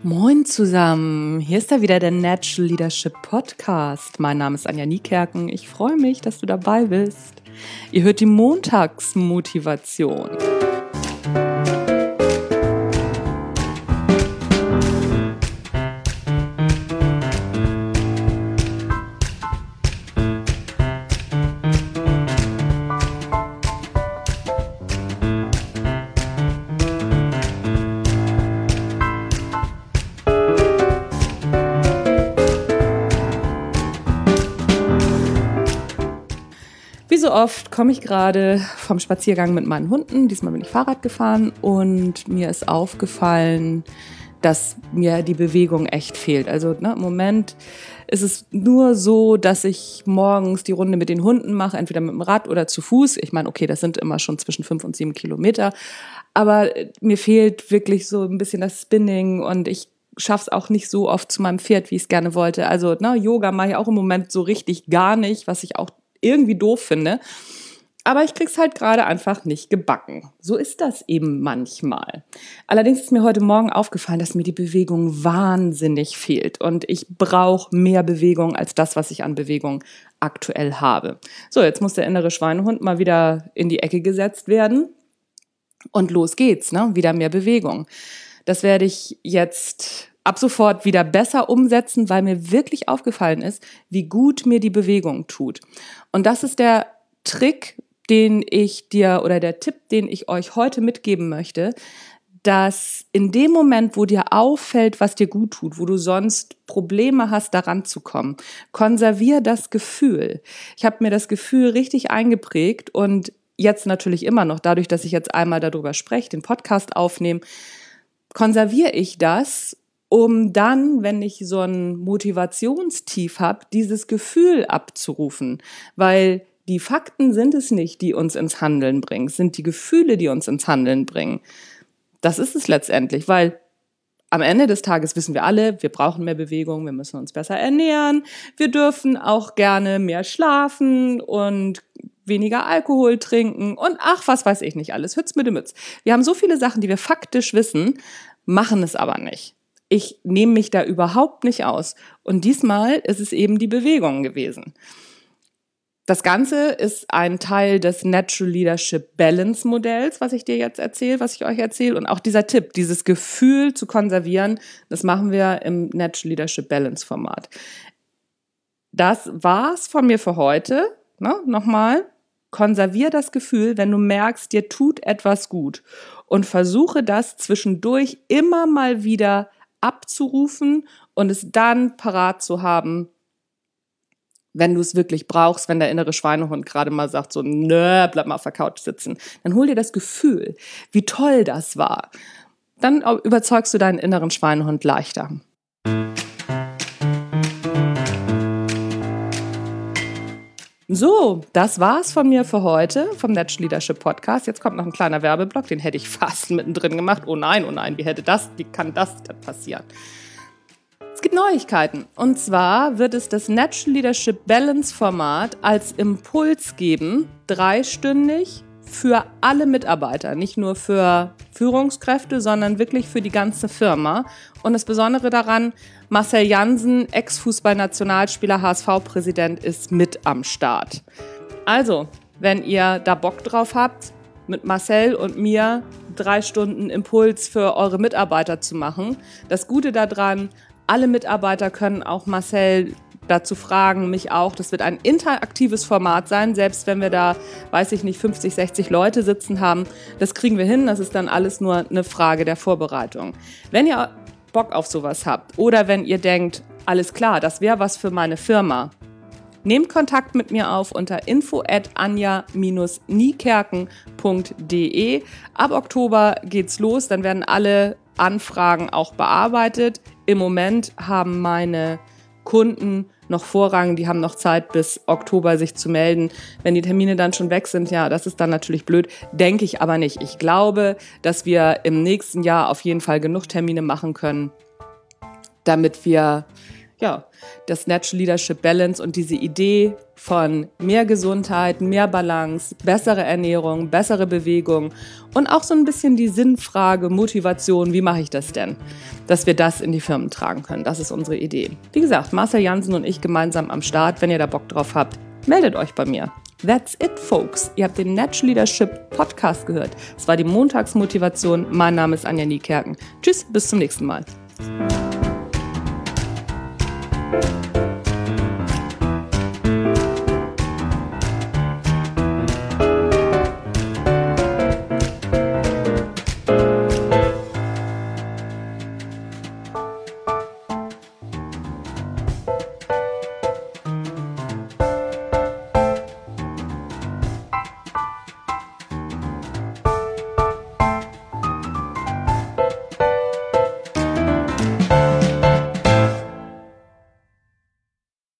Moin zusammen, hier ist wieder der Natural Leadership Podcast. Mein Name ist Anja Niekerken, ich freue mich, dass du dabei bist. Ihr hört die Montagsmotivation. Wie so oft komme ich gerade vom Spaziergang mit meinen Hunden. Diesmal bin ich Fahrrad gefahren und mir ist aufgefallen, dass mir die Bewegung echt fehlt. Also im Moment ist es nur so, dass ich morgens die Runde mit den Hunden mache, entweder mit dem Rad oder zu Fuß. Ich meine, okay, das sind immer schon zwischen 5 und 7 Kilometer. Aber mir fehlt wirklich so ein bisschen das Spinning und ich schaff's auch nicht so oft zu meinem Pferd, wie ich es gerne wollte. Also Yoga mache ich auch im Moment so richtig gar nicht, was ich auch irgendwie doof finde. Aber ich krieg's halt gerade einfach nicht gebacken. So ist das eben manchmal. Allerdings ist mir heute Morgen aufgefallen, dass mir die Bewegung wahnsinnig fehlt. Und ich brauche mehr Bewegung als das, was ich an Bewegung aktuell habe. So, jetzt muss der innere Schweinehund mal wieder in die Ecke gesetzt werden. Und los geht's, wieder mehr Bewegung. Das werde ich jetzt ab sofort wieder besser umsetzen, weil mir wirklich aufgefallen ist, wie gut mir die Bewegung tut. Und das ist der Trick, den ich dir oder der Tipp, den ich euch heute mitgeben möchte, dass in dem Moment, wo dir auffällt, was dir gut tut, wo du sonst Probleme hast, daran zu kommen, konservier das Gefühl. Ich habe mir das Gefühl richtig eingeprägt und jetzt natürlich immer noch, dadurch, dass ich jetzt einmal darüber spreche, den Podcast aufnehme, konserviere ich das, um dann, wenn ich so ein Motivationstief habe, dieses Gefühl abzurufen. Weil die Fakten sind es nicht, die uns ins Handeln bringen. Es sind die Gefühle, die uns ins Handeln bringen. Das ist es letztendlich, weil am Ende des Tages wissen wir alle, wir brauchen mehr Bewegung, wir müssen uns besser ernähren, wir dürfen auch gerne mehr schlafen und weniger Alkohol trinken und was weiß ich nicht alles, Hütz mit dem Mütz. Wir haben so viele Sachen, die wir faktisch wissen, machen es aber nicht. Ich nehme mich da überhaupt nicht aus. Und diesmal ist es eben die Bewegung gewesen. Das Ganze ist ein Teil des Natural Leadership Balance Modells, was ich euch erzähle. Und auch dieser Tipp, dieses Gefühl zu konservieren, das machen wir im Natural Leadership Balance Format. Das war's von mir für heute. Nochmal, konservier das Gefühl, wenn du merkst, dir tut etwas gut. Und versuche das zwischendurch immer mal wieder abzurufen und es dann parat zu haben, wenn du es wirklich brauchst, wenn der innere Schweinehund gerade mal sagt, so, nö, bleib mal auf der Couch sitzen. Dann hol dir das Gefühl, wie toll das war. Dann überzeugst du deinen inneren Schweinehund leichter. So, das war's von mir für heute, vom Natural Leadership Podcast. Jetzt kommt noch ein kleiner Werbeblock, den hätte ich fast mittendrin gemacht. Oh nein, wie kann das denn passieren? Es gibt Neuigkeiten. Und zwar wird es das Natural Leadership Balance Format als Impuls geben, 3-stündig für alle Mitarbeiter, nicht nur für Führungskräfte, sondern wirklich für die ganze Firma. Und das Besondere daran, Marcel Jansen, Ex-Fußballnationalspieler, HSV-Präsident, ist mit am Start. Also, wenn ihr da Bock drauf habt, mit Marcel und mir 3 Stunden Impuls für eure Mitarbeiter zu machen. Das Gute daran, alle Mitarbeiter können auch Marcel dazu fragen, mich auch. Das wird ein interaktives Format sein, selbst wenn wir da, 50, 60 Leute sitzen haben. Das kriegen wir hin, das ist dann alles nur eine Frage der Vorbereitung. Wenn ihr Bock auf sowas habt oder wenn ihr denkt, alles klar, das wäre was für meine Firma, nehmt Kontakt mit mir auf unter info@anja-niekerken.de. Ab Oktober geht's los, dann werden alle Anfragen auch bearbeitet. Im Moment haben meine Kunden noch Vorrang, die haben noch Zeit bis Oktober sich zu melden. Wenn die Termine dann schon weg sind, ja, das ist dann natürlich blöd, denke ich aber nicht. Ich glaube, dass wir im nächsten Jahr auf jeden Fall genug Termine machen können, damit wir das Natural Leadership Balance und diese Idee von mehr Gesundheit, mehr Balance, bessere Ernährung, bessere Bewegung und auch so ein bisschen die Sinnfrage, Motivation, wie mache ich das denn? Dass wir das in die Firmen tragen können. Das ist unsere Idee. Wie gesagt, Marcel Jansen und ich gemeinsam am Start. Wenn ihr da Bock drauf habt, meldet euch bei mir. That's it, folks. Ihr habt den Natural Leadership Podcast gehört. Es war die Montagsmotivation. Mein Name ist Anja Niekerken. Tschüss, bis zum nächsten Mal.